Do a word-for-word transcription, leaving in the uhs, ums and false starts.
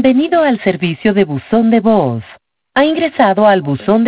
Bienvenido al servicio de buzón de voz. Ha ingresado al buzón de